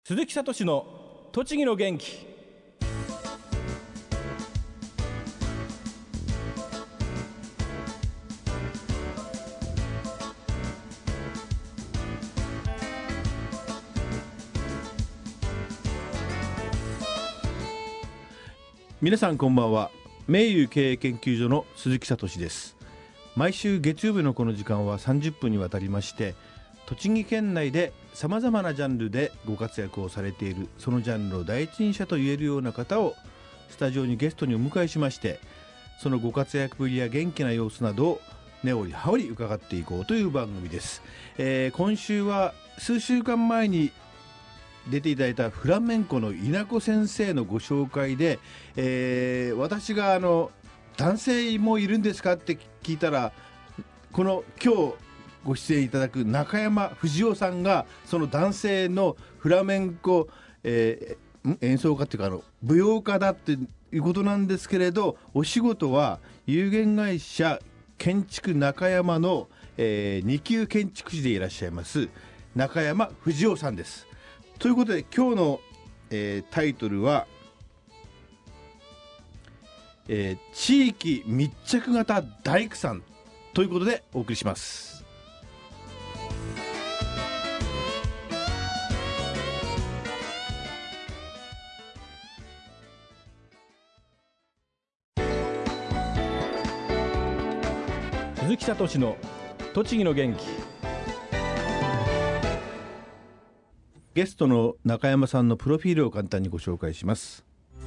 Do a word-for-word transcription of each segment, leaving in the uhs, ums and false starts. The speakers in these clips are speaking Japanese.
鈴木聡の栃木の元気。皆さんこんばんは。名優経営研究所の鈴木聡です。毎週月曜日のこの時間はさんじゅっぷんにわたりまして、栃木県内でさまざまなジャンルでご活躍をされている、そのジャンルの第一人者と言えるような方をスタジオにゲストにお迎えしまして、そのご活躍ぶりや元気な様子などを根掘り葉掘り伺っていこうという番組です。えー、今週は数週間前に出ていただいたフラメンコの稲子先生のご紹介で、えー、私があの男性もいるんですかって聞いたら、この今日ご出演いただく中山藤夫さんがその男性のフラメンコ、えー、演奏家っていうかあの舞踊家だっていうことなんですけれど、お仕事は有限会社建築中山の、えー、に級建築士でいらっしゃいます中山藤夫さんです。ということで今日の、えー、タイトルは、えー、地域密着型大工さんということでお送りします。鈴木聡の栃木の元気。ゲストの中山さんのプロフィールを簡単にご紹介します。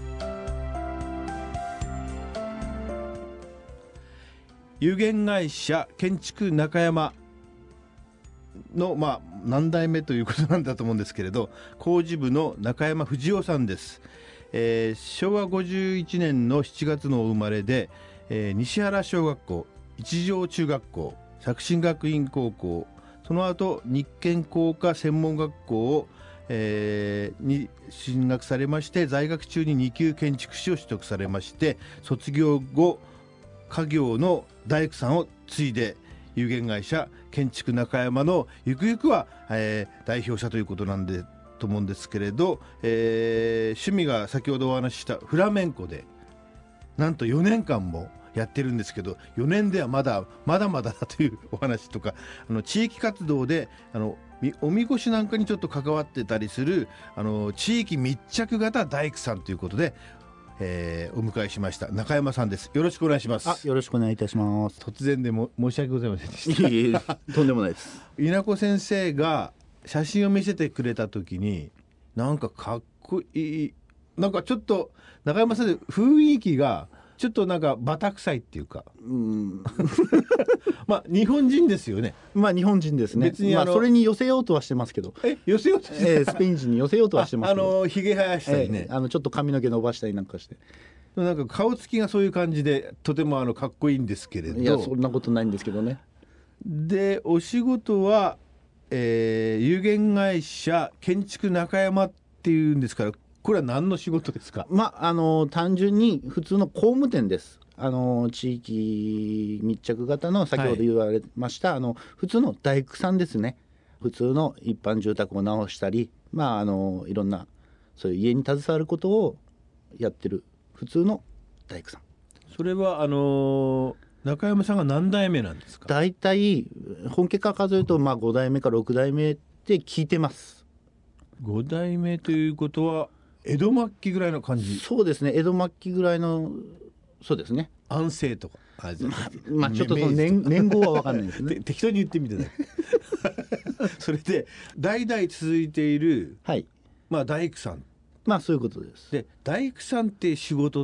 有限会社建築中山の、まあ、何代目ということなんだと思うんですけれど、工事部の中山藤夫さんです。えー、しょうわごじゅういちねんのしちがつのお生まれで、えー、西原小学校、一条中学校、作新学院高校、その後日建工科専門学校をえー、に進学されまして、在学中にに級建築士を取得されまして、卒業後家業の大工さんを継いで有限会社建築中山のゆくゆくは、えー、代表者ということなんでと思うんですけれど、えー、趣味が先ほどお話ししたフラメンコでなんとよねんかんもやってるんですけど、よねんではまだまだまだだというお話とか、あの地域活動であのおみこしなんかにちょっと関わってたりするあの地域密着型大工さんということで、えー、お迎えしました中山さんです。よろしくお願いします。 あ、よろしくお願いいたします。 突然でも申し訳ございませんでした。 いえいえ、とんでもないです。 稲子先生が写真を見せてくれた時に、なんかかっこいい、なんかちょっと中山さんで雰囲気がちょっとなんかバタ臭いっていうか、うんまあ日本人ですよね。 まあ日本人ですね。 別にあの、 まあ、それに寄せようとはしてますけど。 え、寄せようとして、 えー、スペイン人に寄せようとはしてますけど。 あ、あのひげ生やしたりね、 えー、あのちょっと髪の毛伸ばしたりなんかして。 なんか顔つきがそういう感じでとてもあのかっこいいんですけれど。 いや、そんなことないんですけどね。 でお仕事は、えー、有限会社建築中山っていうんですから、これは何の仕事ですか？ まああの単純に普通の工務店です。あの地域密着型の先ほど言われました、はい、あの普通の大工さんですね。普通の一般住宅を直したり、まああのいろんなそういう家に携わることをやってる普通の大工さん。 それはあの中山さんが何代目なんですか？ だいたい本家から数えると、まあ、ご代目かろく代目って聞いてます。 ご代目ということは江戸末期ぐらいの感じ？ そうですね、江戸末期ぐらいの、そうですね。 安政とか、あ、 まあ、まあちょっとその 年, 年号は分かんないですね。 適当に言ってみてだけそれで代々続いている、はい、まあ大工さん、 まあそういうことです。 で大工さんって仕事って、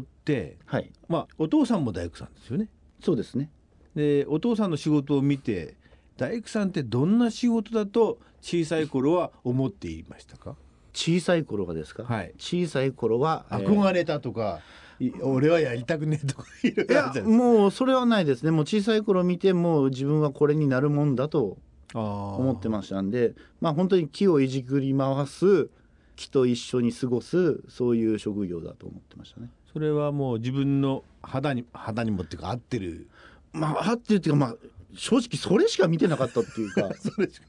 はい、 まあお父さんも大工さんですよね。 そうですね。 でお父さんの仕事を見て、大工さんってどんな仕事だと小さい頃は思っていましたか？ 小さい頃がですか？はい、小さい頃は憧れたとか、えー、俺はやりたくねえとかいろいろあるじゃないですか。 いや、もうそれはないですね。もう小さい頃見てもう自分はこれになるもんだと思ってましたんで、まあ本当に木をいじくり回す、木と一緒に過ごす、そういう職業だと思ってましたね。 それはもう自分の肌に肌にもっていうか合ってる、 まあ合ってるっていうか、まあ正直それしか見てなかったっていうかそれしか見て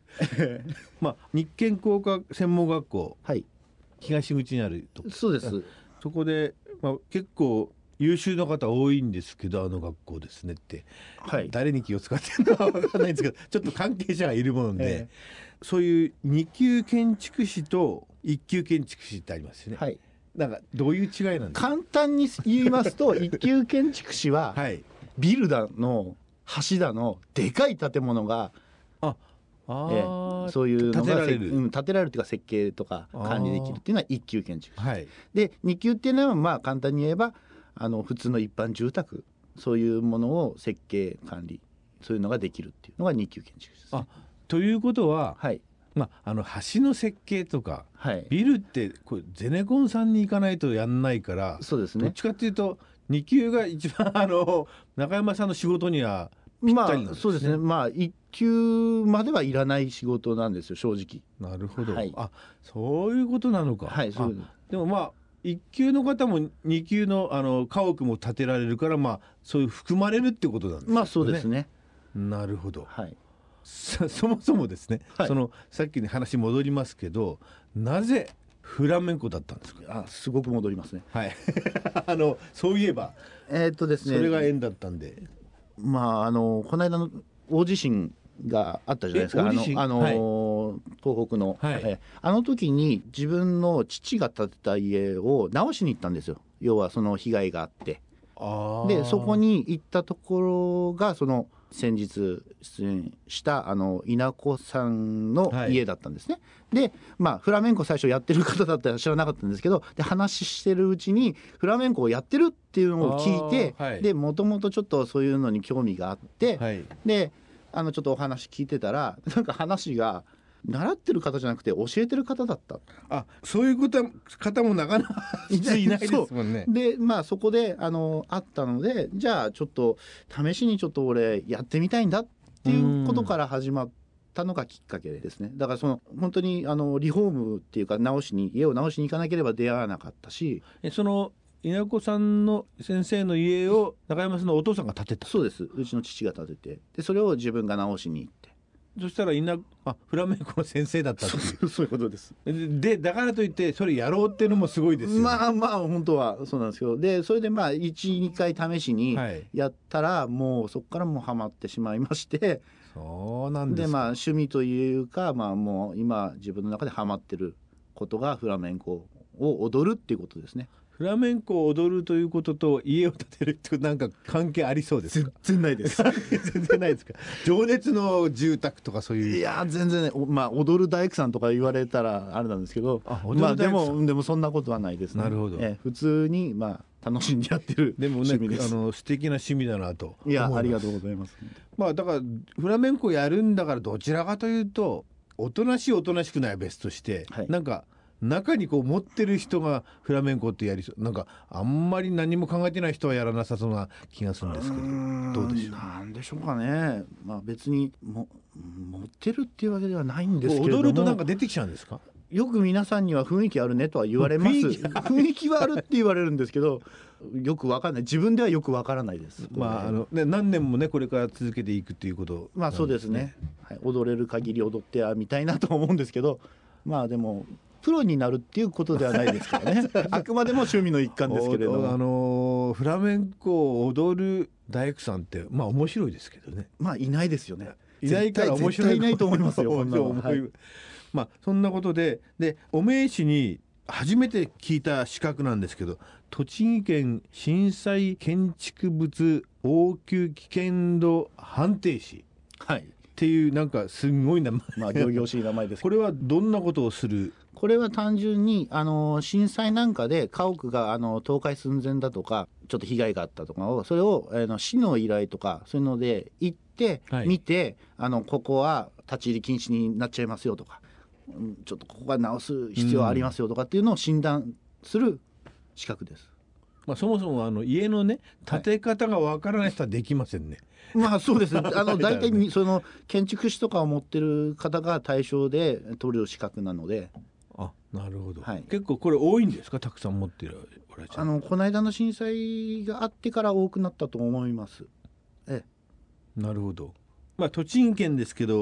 まあ日建工科専門学校、 はい、 東口にあるとこ。 そうです。 そこで、まあ、結構優秀な方多いんですけど、あの学校ですねって、 はい、 誰に気を使ってるのか分からないんですけどちょっと関係者がいるもので、えー、そういうに級建築士といっ級建築士ってありますよね。 はい、 なんかどういう違いなんですか。 簡単に言いますといっ級建築士は、 はい、 ビルだの橋だのでかい建物がああ、 えー、そういうのが建てられる、 うん、建てられるというか設計とか管理できるっていうのはいっ級建築士、 はい、 でに級っていうのはまあ簡単に言えばあの普通の一般住宅、そういうものを設計管理、そういうのができるっていうのがに級建築士です、ね、 あということは、 はい、 まあ、あの橋の設計とか、 はい、 ビルってこれゼネコンさんに行かないとやんないから、 そうですね、 どっちかっていうとに級が一番あの中山さんの仕事にはぴったりなんですね。 まあそうですね、まあいっ級まではいらない仕事なんですよ正直。 なるほど、 はい、 あそういうことなのか。 はい、そうです。 でもまあいっ級の方もに級 の, あの家屋も建てられるから、まあそういう含まれるってことなんですね。 まあそうですね。 なるほど、 はい、 そ, そもそもですね、はい、そのさっきに話戻りますけど、なぜフラメンコだったんですか。 あすごく戻りますね。 はいあのそういえば、 えーっとですね、 それが縁だったんで、 まああのこの間の大地震があったじゃないですか。あの、あのーはい、東北の、はい、えあの時に自分の父が建てた家を直しに行ったんですよ。要はその被害があって、 あでそこに行ったところがその先日出演したあの稲子さんの家だったんですね、はい、でまあフラメンコ最初やってる方だったら知らなかったんですけど、で話してるうちにフラメンコをやってるっていうのを聞いて、はい、でもともとちょっとそういうのに興味があって、はい、であのちょっとお話聞いてたら、なんか話が習ってる方じゃなくて教えてる方だった。 あそういうこと方もなかなかいないですもんね。 でまあそこであのあったので、じゃあちょっと試しにちょっと俺やってみたいんだっていうことから始まったのがきっかけですね。だからその本当にあのリフォームっていうか直しに家を直しに行かなければ出会わなかったし、 えその稲子さんの先生の家を中山さんのお父さんが建てた。 そうです、うちの父が建てて、でそれを自分が直しに行って、 そしたら稲あフラメンコの先生だったっていうそうそういうことです。 でだからといってそれやろうっていうのもすごいですよね。 まあまあ本当はそうなんですけど、でそれでまあいちにかい試しにやったら、はい、もうそこからもうハマってしまいまして、 そうなんですか。 でまあ趣味というか、まあもう今自分の中でハマってることがフラメンコを踊るっていうことですね。 フラメンコを踊るということと家を建てるってなんか関係ありそうですか。 全然ないです全然ないですか。情熱の住宅とかそういう。 いや全然ね、まあ踊る大工さんとか言われたらあれなんですけど、あまあでもでもそんなことはないですね。 なるほど、 え普通にまあ楽しんでやってる趣味です。 でもね、あの素敵な趣味だなと。 いやありがとうございます。 まあだからフラメンコやるんだからどちらかというとおとなしいおとなしくないは別として、はい、なんか中にこう持ってる人がフラメンコってやりそう、なんかあんまり何も考えてない人はやらなさそうな気がするんですけど、どうでしょう。 なんでしょうかね。まあ別にも持ってるっていうわけではないんですけれども、 踊るとなんか出てきちゃうんですか。 よく皆さんには雰囲気あるねとは言われます。雰囲気、雰囲気はあるって言われるんですけど、よくわかんない、自分ではよくわからないです。 まああのね、何年もねこれから続けていくっていうことなんですね。 まあそうですね、はい、踊れる限り踊ってはみたいなと思うんですけど、まあでもプロになるっていうことではないですからねあくまでも趣味の一環ですけれども、 あのフラメンコを踊る大工さんってまあ面白いですけどね。 まあいないですよね。 いないから面白い。 いないと思いますよこんなの、 はい、まあそんなことで、でお名刺に初めて聞いた資格なんですけど、栃木県震災建築物応急危険度判定士、はい、っていうなんかすごい名前、 まあ仰々しい名前ですけど、 これはどんなことをする。 これは単純にあの震災なんかで家屋があの倒壊寸前だとかちょっと被害があったとかを、それをあの市の依頼とかそういうので行って見て、はい、あのここは立ち入り禁止になっちゃいますよとか、ちょっとここが直す必要ありますよとかっていうのを診断する資格です。 まあ、そもそもあの家のね建て方がわからない人はできませんね。 はい、まあそうです。あの大体その建築士とかを持ってる方が対象で取る資格なので。 あ、なるほど、はい、結構これ多いんですか。たくさん持ってるおられちゃう。 あのこの間の震災があってから多くなったと思います。ええ、 なるほど。まあ栃木県ですけど、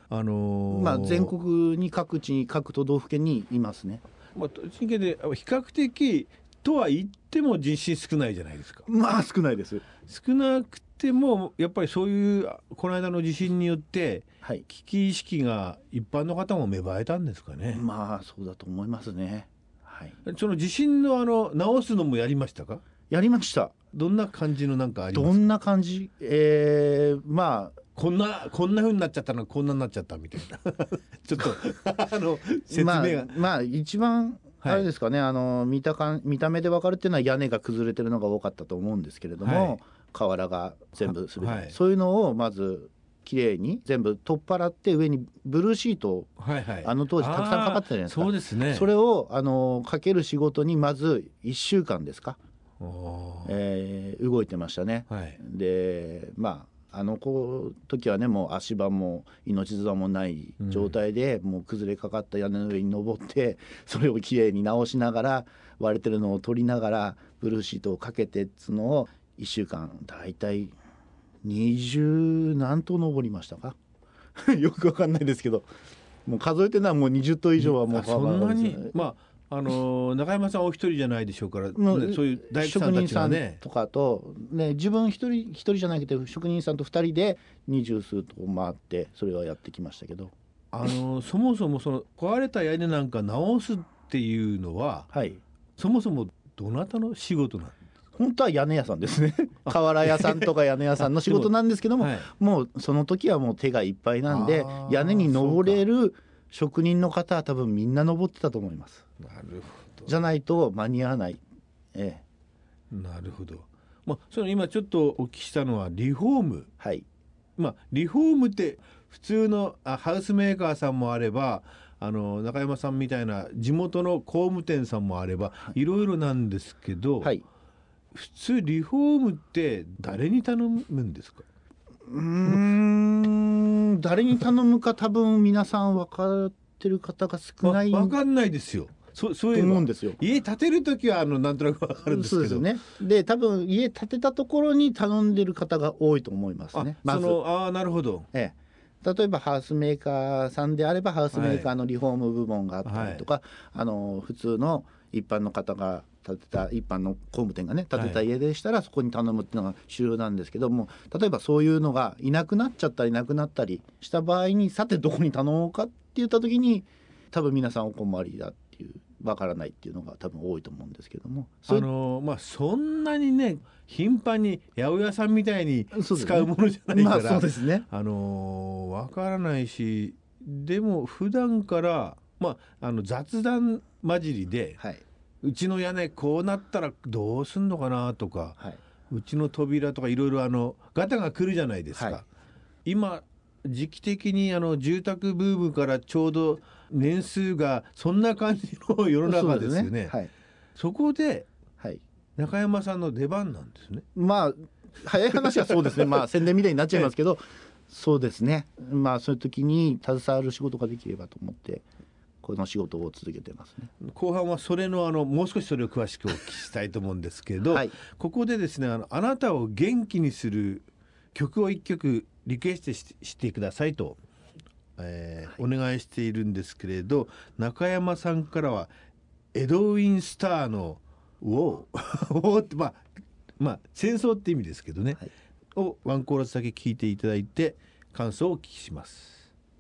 あのーまあ、全国に各地に各都道府県にいますね。 まあ、栃木で比較的とは言っても人心少ないじゃないですか。 まあ少ないです。 少なくてもやっぱりそういうこの間の地震によってはい、 危機意識が一般の方も芽生えたんですかね。 まあそうだと思いますね。はい、 その地震のあの直すのもやりましたか？ やりました。 どんな感じのなんかありますか？ どんな感じ、えー、まあこんなこんな風になっちゃったのこんなになっちゃったみたいなちょっとあの説明が、 まあ、まあ一番あれですかね、はい、あの見たか見た目で分かるっていうのは屋根が崩れてるのが多かったと思うんですけれども、はい、瓦が全部すべて、はい、そういうのをまずきれいに全部取っ払って上にブルーシートを、はいはい、あの当時たくさんかかってたじゃないですか。 そうですね。 それをあのかける仕事にまずいっしゅうかんですか、えー、動いてましたね。はい、でまああの子時はねもう足場も命綱もない状態で、うん、もう崩れかかった屋根の上に登ってそれをきれいに直しながら割れてるのを取りながらブルーシートをかけてっつのをいっしゅうかんだいたいにじゅう何棟登りましたかよくわかんないですけどもう数えてるのはもうにじゅっ棟以上はもうそんなに、まああのー、中山さんお一人じゃないでしょうから、ね、そういう大工さんたちがね職人さんとかと、ね、自分一人一人じゃなくて職人さんと二人で二十数棟回ってそれはやってきましたけど、 あのー、そもそもその壊れた屋根なんか直すっていうのは、はい、そもそもどなたの仕事なんですか？ 本当は屋根屋さんですね瓦屋さんとか屋根屋さんの仕事なんですけども、はい、もうその時はもう手がいっぱいなんで屋根に登れる職人の方は多分みんな登ってたと思います。 なるほど。 じゃないと間に合わない、ええ、なるほど。まあ、その今ちょっとお聞きしたのはリフォーム、 はい、 まあ、リフォームって普通のあハウスメーカーさんもあればあの中山さんみたいな地元の工務店さんもあれば、はい、いろいろなんですけど、はい、普通リフォームって誰に頼むんですか？ うーん誰に頼むか多分皆さん分かってる方が少ない、 分かんないですよ。そそういうの家建てるときはあのなんとなく分かるんですけど、 そうですね。で多分家建てたところに頼んでる方が多いと思いますね。 あ、まずそのあなるほど、 ええ、例えばハウスメーカーさんであればハウスメーカーのリフォーム部門があったりとか、はい、あの普通の一般の方が建てた一般の工務店がね建てた家でしたらそこに頼むっていうのが主流なんですけども、例えばそういうのがいなくなっちゃったりなくなったりした場合にさてどこに頼もうかって言った時に多分皆さんお困りだっていうわからないっていうのが多分多いと思うんですけども、 あのー、まあそんなにね頻繁に八百屋さんみたいに使うものじゃないから、 そうですね、 あのー、わからないし、でも普段からまああの雑談交じりで、はい、うちの屋根こうなったらどうすんのかなとか、はい、うちの扉とかいろいろあのガタが来るじゃないですか、はい、今時期的にあの住宅ブームからちょうど年数がそんな感じの世の中ですよね。 そ, ね、はい、そこで中山さんの出番なんですね。 まあ早い話はそうですねまあ宣伝みたいになっちゃいますけど、そうですね、まあそういう時に携わる仕事ができればと思ってこの仕事を続けてますね。 後半はそれのあのもう少しそれを詳しくお聞きしたいと思うんですけど、はい、ここでですねあのあなたを元気にする曲を一曲リクエスト し, してくださいと、えーはい、お願いしているんですけれど、中山さんからはエドウィン・スターのウォーってまあまあ戦争って意味ですけどね、はい、をワンコーラスだけ聞いていただいて感想をお聞きします。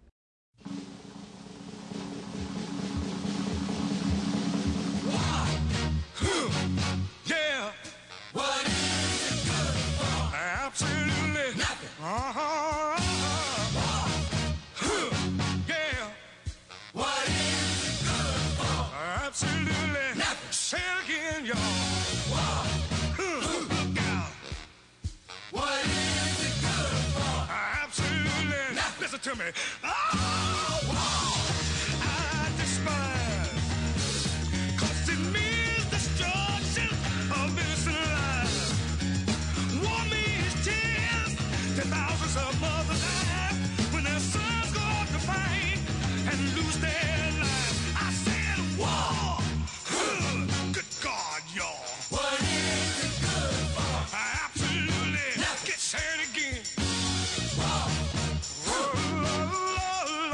To me. Oh, I despise, 'cause it means destruction of innocent lives. War means tears to thousands of mothers die when their sons go out to fight and lose their lives. I said war. Good God, y'all. What is it good for? Absolutely. Get sad again. War.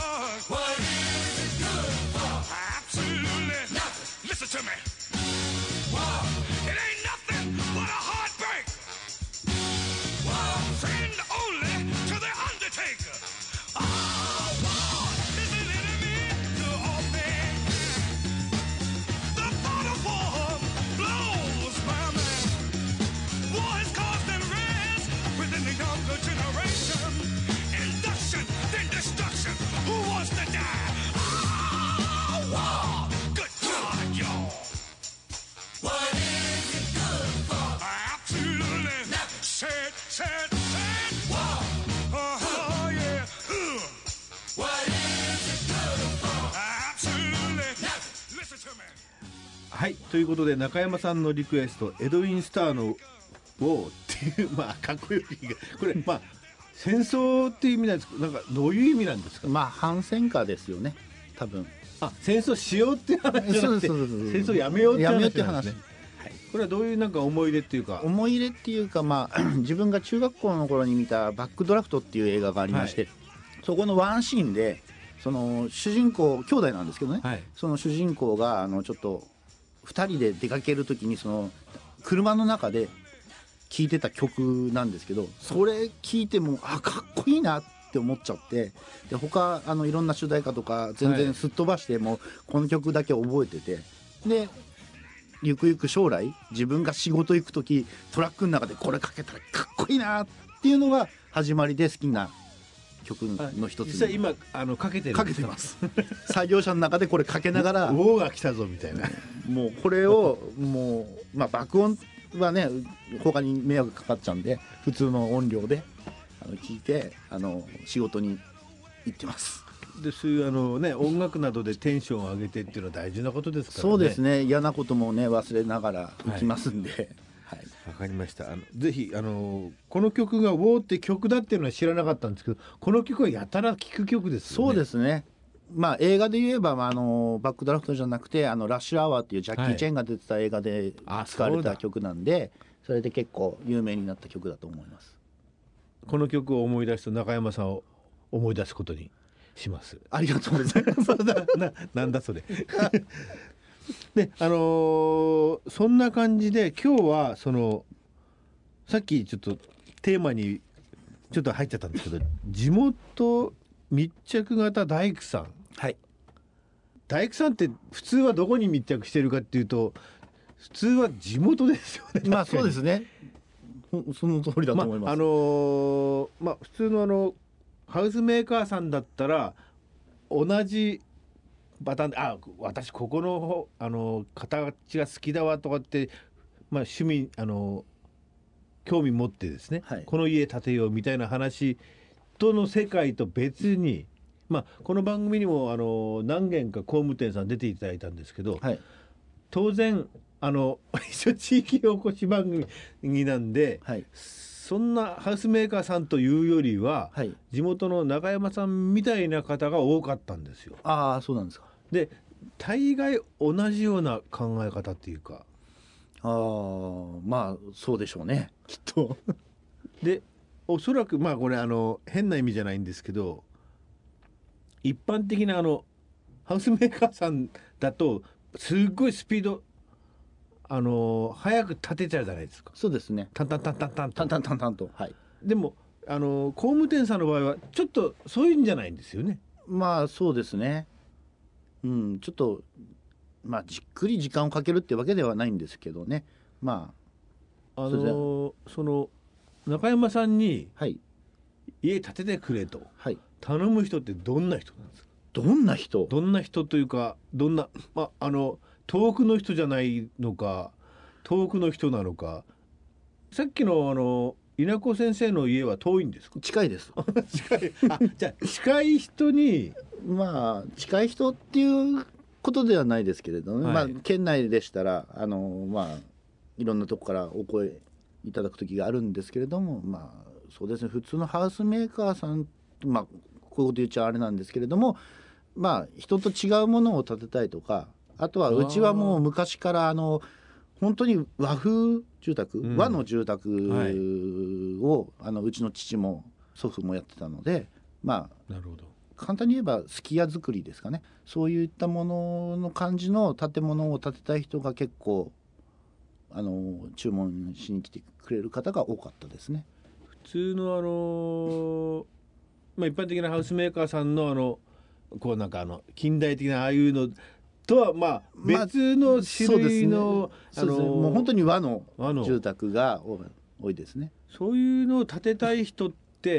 はい、ということで中山さんのリクエストエドウィン・スターの「ウォー」っていうまあかっこよいがこれまあ戦争っていう意味なんですけど、なんかどういう意味なんですか。 まあ反戦歌ですよね多分。 あ、戦争しようっていう話じゃなくてそうそうそうそう戦争やめようっていうやめようっていう話話なんですね。はい、これはどういうなんか思い出っていうか。 思い入れっていうか、まあ、自分が中学校の頃に見た「バックドラフト」っていう映画がありまして、 はい、 そこのワンシーンでその主人公兄弟なんですけどね、 はい、 その主人公があのちょっとふたりで出かける時にその車の中で聴いてた曲なんですけど、それ聴いてもあかっこいいなって思っちゃって、で他あのいろんな主題歌とか全然すっ飛ばして、もうこの曲だけ覚えてて、でゆくゆく将来自分が仕事行く時トラックの中でこれかけたらかっこいいなっていうのが始まりで好きな曲の一つに。 実際今あのかけてるかけてます作業車の中でこれかけながらウォーが来たぞみたいなもうこれをもう、まあ、爆音はね他に迷惑かかっちゃうんで普通の音量であの聞いてあの仕事に行ってます。 でそういうあの、ね、音楽などでテンションを上げてっていうのは大事なことですからね。 そうですね、嫌なこともね忘れながら行きますんで、はいはい、わかりました。あのぜひあのこの曲が「ウォー」って曲だっていうのは知らなかったんですけど、この曲はやたら聴く曲ですよね。 そうですね。まあ映画で言えば、まあ、あのバックドラフトじゃなくてあのラッシュアワーっていうジャッキー・チェンが出てた映画で使われた曲なんで、はい、そ, それで結構有名になった曲だと思います。 この曲を思い出すと中山さんを思い出すことにします。 ありがとうございますな, なんだそれであのー、そんな感じで今日はそのさっきちょっとテーマにちょっと入っちゃったんですけど、地元密着型大工さん。 はい。 大工さんって普通はどこに密着してるかっていうと普通は地元ですよね。 まあそうですね、その通りだと思います。 まああのー、まあ普通のあのハウスメーカーさんだったら同じパターンで、あ、私ここのあの形が好きだわとかって、まあ、趣味あの興味持ってですね、はい、この家建てようみたいな話との世界と別に、まあ、この番組にもあの何軒か工務店さん出ていただいたんですけど、はい、当然あの一応地域おこし番組なんで、はい、そんなハウスメーカーさんというよりは、はい、地元の中山さんみたいな方が多かったんですよ。 ああ、そうなんですか。 で大概同じような考え方っていうか、 あまあそうでしょうねきっとでおそらくまあこれあの変な意味じゃないんですけど、一般的なあのハウスメーカーさんだとすっごいスピードあの早く立てちゃうじゃないですか。 そうですね。 タンタンタンタンタンタンタンタンタンと、はい。 でもあの工務店さんの場合はちょっとそういうんじゃないんですよね。 まあそうですね。うん、ちょっとまあじっくり時間をかけるってわけではないんですけどね。まああのその中山さんに家建ててくれと頼む人ってどんな人なんですか。 どんな人？ どんな人というかどんな、まああの遠くの人じゃないのか遠くの人なのか。さっきのあの稲子先生の家は遠いんですか。 近いです近い。あ、じゃあ近い人にまあ近い人っていうことではないですけれどね、はい、まあ県内でしたらあのまあいろんなとこからお声いただく時があるんですけれども、まあそうですね、普通のハウスメーカーさん、まあこういうこと言っちゃあれなんですけれども、まあ人と違うものを建てたいとか、あとはうちはもう昔からあの本当に和風住宅、うん、和の住宅を、はい、あのうちの父も祖父もやってたので、まあなるほど、 簡単に言えばすき家作りですかね。そういったものの感じの建物を建てたい人が結構あの注文しに来てくれる方が多かったですね。 普通のあの、まあ、一般的なハウスメーカーさんのあのこうなんかあの近代的なああいうのとはまあ別の種類の、 まあね、あのもう本当に和の住宅が多いですね。 そういうのを建てたい人って、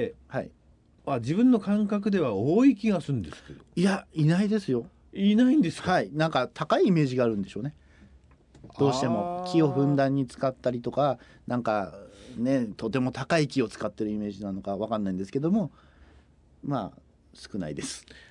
はい、あ自分の感覚では多い気がするんですけど。 いやいないですよ。 いないんですか。 はい、なんか高いイメージがあるんでしょうね。どうしても木をふんだんに使ったりとか、なんかねとても高い木を使ってるイメージなのかわかんないんですけども、まあ少ないです。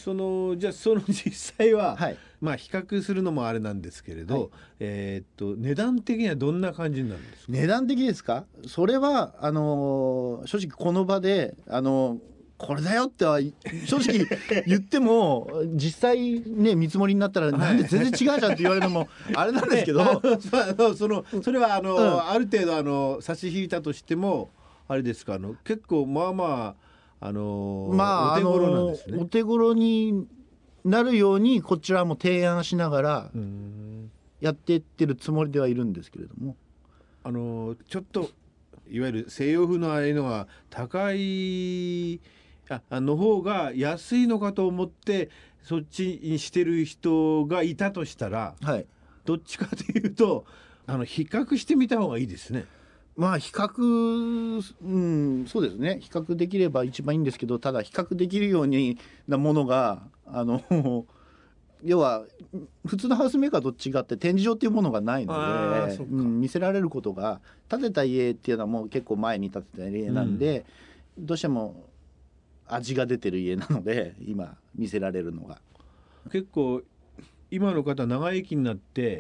そのじゃあその実際は、 はい、 まあ比較するのもあれなんですけれど、 はい、 えーっと値段的にはどんな感じになるんですか？ 値段的ですか？それはあのー正直この場であのーこれだよっては正直言っても実際ね見積もりになったらなんで全然違うじゃんって言われるのもあれなんですけど、 あのそのそれはあの、 うん、 ある程度あの差し引いたとしてもあれですか、あの結構まあまああのまあお手頃なんですね。 あのお手頃になるようにこちらも提案しながらやっていってるつもりではいるんですけれども、 あのちょっといわゆる西洋風のああいうのが高いあの方が安いのかと思ってそっちにしてる人がいたとしたら、 はい、 どっちかというとあの比較してみた方がいいですね。 まあ比較、うん、そうですね、比較できれば一番いいんですけど、ただ比較できるようになものがあの要は普通のハウスメーカーと違って展示場っていうものがないので、うん、見せられることが、建てた家っていうのはもう結構前に建てた家なんで、うん、どうしても味が出てる家なので今見せられるのが結構今の方長生きになって、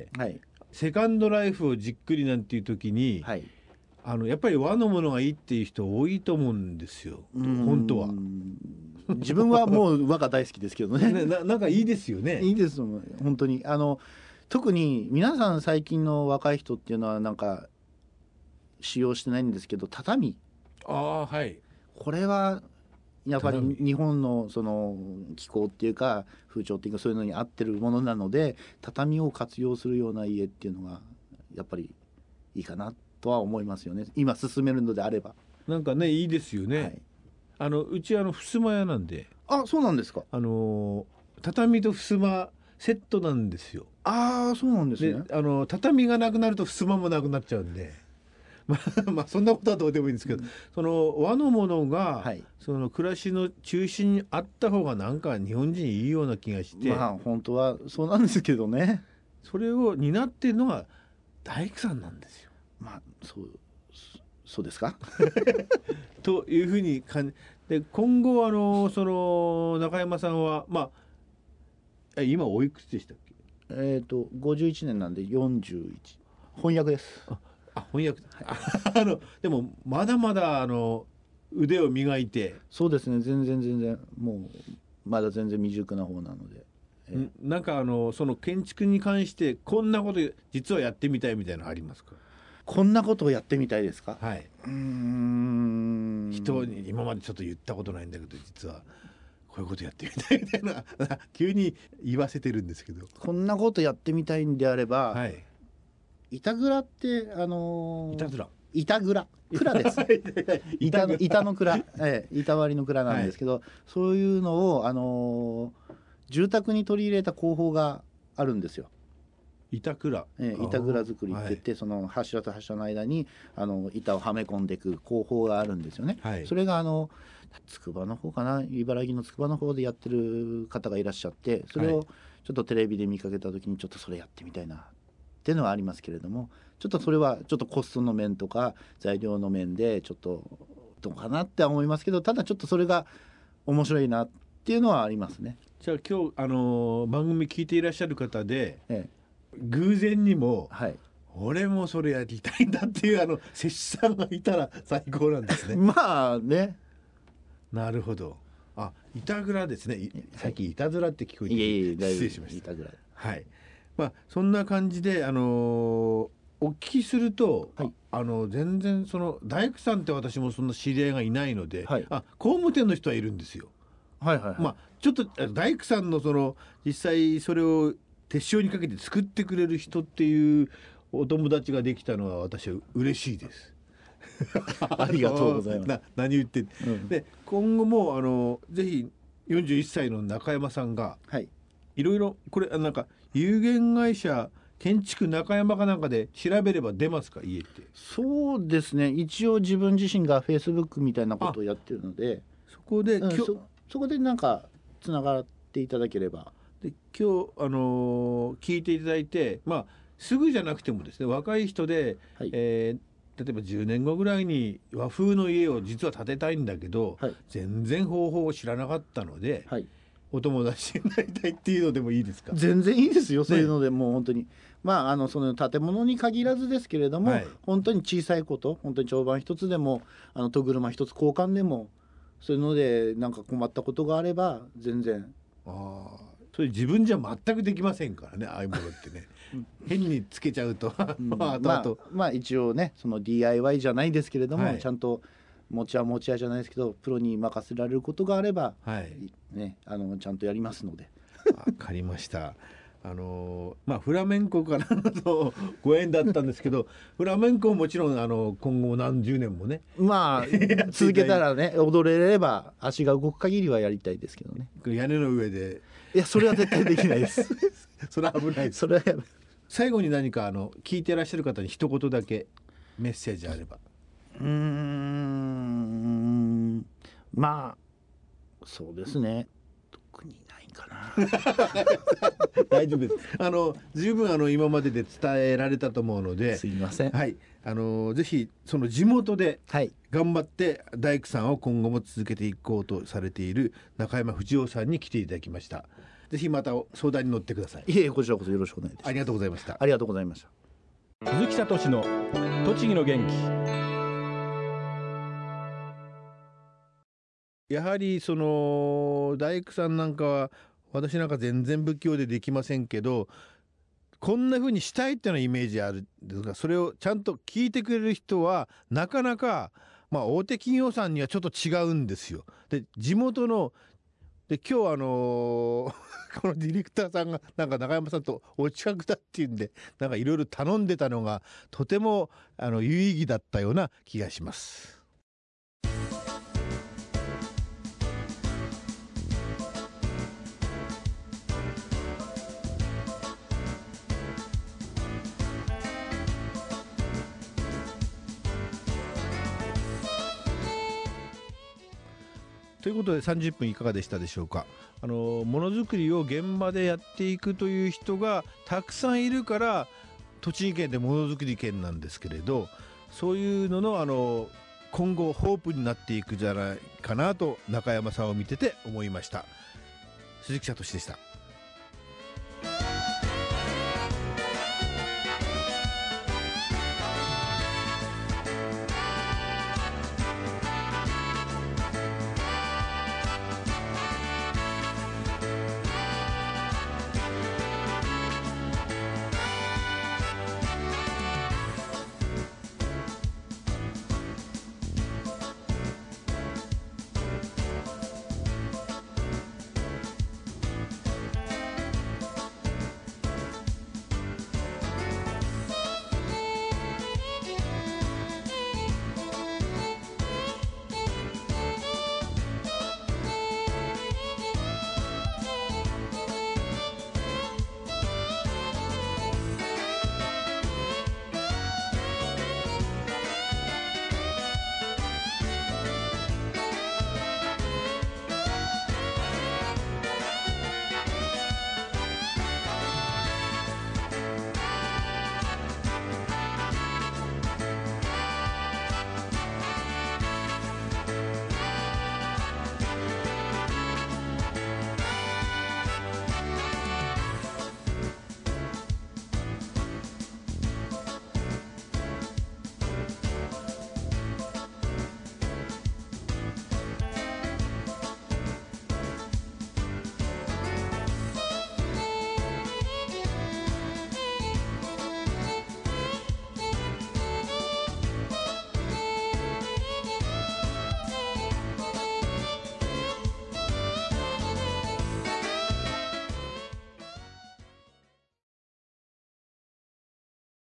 はい、 セカンドライフをじっくりなんていう時に、はい、あのやっぱり和のものがいいっていう人多いと思うんですよ本当は。 自分はもう和が大好きですけどねね、な, なんかいいですよね。 いいです本当に。あの特に皆さん最近の若い人っていうのはなんか使用してないんですけど、畳、 あ、はい、 これはやっぱり日本のその気候っていうか風潮っていうかそういうのに合ってるものなので、畳を活用するような家っていうのがやっぱりいいかなとは思いますよね、今進めるのであれば。 なんかねいいですよね、はい、あのうちあの襖屋なんで。 あ、そうなんですか。 あの畳と襖セットなんですよ。 ああ、そうなんですね。 であの畳がなくなると襖もなくなっちゃうんでまあ、まあそんなことはどうでもいいんですけど、うん、その和のものが、はい、その暮らしの中心にあった方がなんか日本人いいような気がして、 まあ本当はそうなんですけどね。 それを担っているのが大工さんなんですよ。 まあそうそうですかというふうに感じで、今後あのその中山さんはまあ今おいくつでしたっけ？ えっとごじゅういちねんなんでよんじゅういち、翻訳です。 ああ翻訳、はい、あのでもまだまだあの腕を磨いて。 そうですね、全然全然もうまだ全然未熟な方なので、 えー、なんかあのその建築に関してこんなこと実はやってみたいみたいなのありますか？ こんなことをやってみたいですか？ はい、 うーん、 人に今までちょっと言ったことないんだけど実はこういうことやってみたいみたいな急に言わせてるんですけど、 こんなことやってみたいんであれば、 はい、 板蔵ってあのー、 板蔵板蔵蔵です板の板の蔵、ええ、板割りの蔵なんですけど、はい、そういうのを、あのー、住宅に取り入れた工法があるんですよ。 板蔵、 ええ、板蔵作りって言って、はい、その柱と柱の間にあの板をはめ込んでいく工法があるんですよね、はい、それがあの筑波の方かな、茨城の筑波の方でやってる方がいらっしゃって、それをちょっとテレビで見かけた時にちょっとそれやってみたいなっていうのはありますけれども、ちょっとそれはちょっとコストの面とか材料の面でちょっとどうかなって思いますけど、ただちょっとそれが面白いなっていうのはありますね。 じゃあ今日あのー、番組聞いていらっしゃる方で、ええ、偶然にも、はい、俺もそれやりたいんだっていうあの摂氏さんがいたら最高なんですねまあね。 なるほど。あ、板蔵ですね。さっき板蔵って聞こえて、 いえいえ失礼しました。 板蔵、 はい。まあそんな感じであのー、お聞きすると、はい、あの全然その大工さんって私もそんな知り合いがいないので、はい、あ、工務店の人はいるんですよ。 はいはいはい。 まあちょっと大工さんのその実際それを手塩にかけて作ってくれる人っていうお友達ができたのは私は嬉しいですありがとうございます。 な何言って、うん、で今後もあのぜひよんじゅういっさいの中山さんが、はい、いろいろこれなんか有限会社建築中山かなんかで調べれば出ますか、家って。 そうですね、一応自分自身がフェイスブックみたいなことをやってるので、 そこで、 うん、そ, そこでなんかつながっていただければ。 で今日、あのー、聞いていただいて、まあ、すぐじゃなくてもですね、若い人で、はい、えー、例えばじゅうねんごぐらいに和風の家を実は建てたいんだけど、はい、全然方法を知らなかったので、はい、 お友達になりたいっていうのでもいいですか？ 全然いいですよ、そういうのでもう本当に、まああのその建物に限らずですけれども、 はい本当に小さいこと、本当に帳板一つでもあの戸車一つ交換でも、そういうのでなんか困ったことがあれば全然。 ああ、それ自分じゃ全くできませんからね、ああいうものってね変につけちゃうとうんまああとまああと、 まあ一応ねその ディーアイワイ じゃないですけれども、 はいちゃんと持ちは持ち屋じゃないですけどプロに任せられることがあれば、 はいね、あのちゃんとやりますので。 わかりました。あのまあフラメンコからのご縁だったんですけどフラメンコももちろんあの今後何十年もねまあ続けたらね踊れれば足が動く限りはやりたいですけどね。 屋根の上でいやそれは絶対できないですそれは危ないです。 それはやめ最後に何かあの聞いてらっしゃる方に一言だけメッセージあれば。 うーんまあそうですね、特にないかな大丈夫です。あの十分あの今までで伝えられたと思うので、 すいません。 はい、あのぜひその地元ではい頑張って大工さんを今後も続けていこうとされている中山藤夫さんに来ていただきました。ぜひまた相談に乗ってください。 いえこちらこそよろしくお願いいたします。 ありがとうございました。 ありがとうございました。 鈴木聡の栃木の元気。 やはりその大工さんなんかは私なんか全然不器用でできませんけど、こんな風にしたいっていうのはイメージあるんですが、それをちゃんと聞いてくれる人はなかなか、まあ、大手企業さんにはちょっと違うんですよ。で地元ので今日あのこのディレクターさんがなんか中山さんとお近くだっていうんでなんかいろいろ頼んでたのがとてもあの有意義だったような気がします。ということでさんじゅっぷんいかがでしたでしょうか。あのものづくりを現場でやっていくという人がたくさんいるから栃木県でものづくり県なんですけれど、そういうののあの今後ホープになっていくじゃないかなと中山さんを見てて思いました。鈴木聡でした。